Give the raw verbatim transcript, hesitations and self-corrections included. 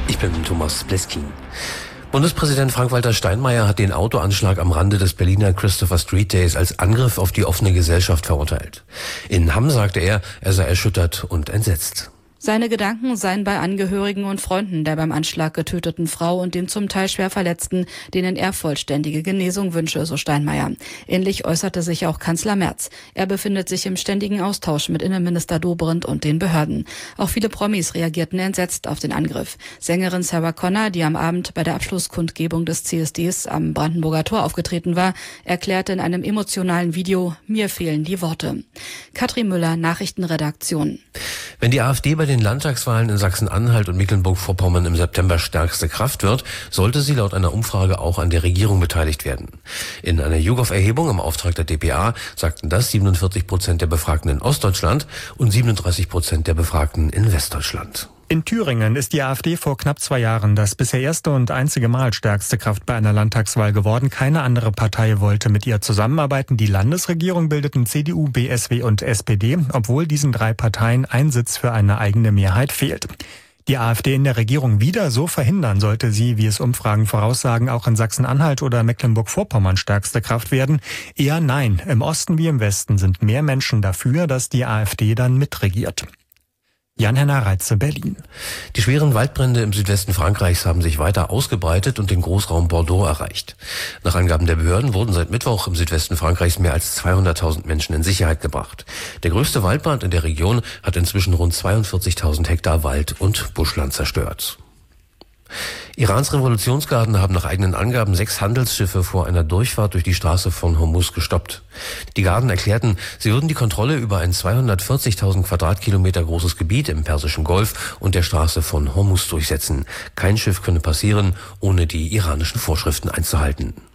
Ich bin Thomas Bleskin. Bundespräsident Frank-Walter Steinmeier hat den Autoanschlag am Rande des Berliner Christopher Street Days als Angriff auf die offene Gesellschaft verurteilt. In Hamm sagte er, er sei erschüttert und entsetzt. Seine Gedanken seien bei Angehörigen und Freunden der beim Anschlag getöteten Frau und dem zum Teil schwer Verletzten, denen er vollständige Genesung wünsche, so Steinmeier. Ähnlich äußerte sich auch Kanzler Merz. Er befindet sich im ständigen Austausch mit Innenminister Dobrindt und den Behörden. Auch viele Promis reagierten entsetzt auf den Angriff. Sängerin Sarah Connor, die am Abend bei der Abschlusskundgebung des C S Ds am Brandenburger Tor aufgetreten war, erklärte in einem emotionalen Video: Mir fehlen die Worte. Katrin Müller, Nachrichtenredaktion. Wenn die AfD bei den Landtagswahlen in Sachsen-Anhalt und Mecklenburg-Vorpommern im September stärkste Kraft wird, sollte sie laut einer Umfrage auch an der Regierung beteiligt werden. In einer YouGov-Erhebung im Auftrag der d p a sagten das siebenundvierzig Prozent der Befragten in Ostdeutschland und siebenunddreißig Prozent der Befragten in Westdeutschland. In Thüringen ist die AfD vor knapp zwei Jahren das bisher erste und einzige Mal stärkste Kraft bei einer Landtagswahl geworden. Keine andere Partei wollte mit ihr zusammenarbeiten. Die Landesregierung bildeten C D U, B S W und S P D, obwohl diesen drei Parteien ein Sitz für eine eigene Mehrheit fehlt. Die AfD in der Regierung wieder so verhindern, sollte sie, wie es Umfragen voraussagen, auch in Sachsen-Anhalt oder Mecklenburg-Vorpommern stärkste Kraft werden? Eher nein. Im Osten wie im Westen sind mehr Menschen dafür, dass die AfD dann mitregiert. Jan-Henner Reitze, Berlin. Die schweren Waldbrände im Südwesten Frankreichs haben sich weiter ausgebreitet und den Großraum Bordeaux erreicht. Nach Angaben der Behörden wurden seit Mittwoch im Südwesten Frankreichs mehr als zweihunderttausend Menschen in Sicherheit gebracht. Der größte Waldbrand in der Region hat inzwischen rund zweiundvierzigtausend Hektar Wald und Buschland zerstört. Irans Revolutionsgarden haben nach eigenen Angaben sechs Handelsschiffe vor einer Durchfahrt durch die Straße von Hormuz gestoppt. Die Garden erklärten, sie würden die Kontrolle über ein zweihundertvierzigtausend Quadratkilometer großes Gebiet im Persischen Golf und der Straße von Hormuz durchsetzen. Kein Schiff könne passieren, ohne die iranischen Vorschriften einzuhalten.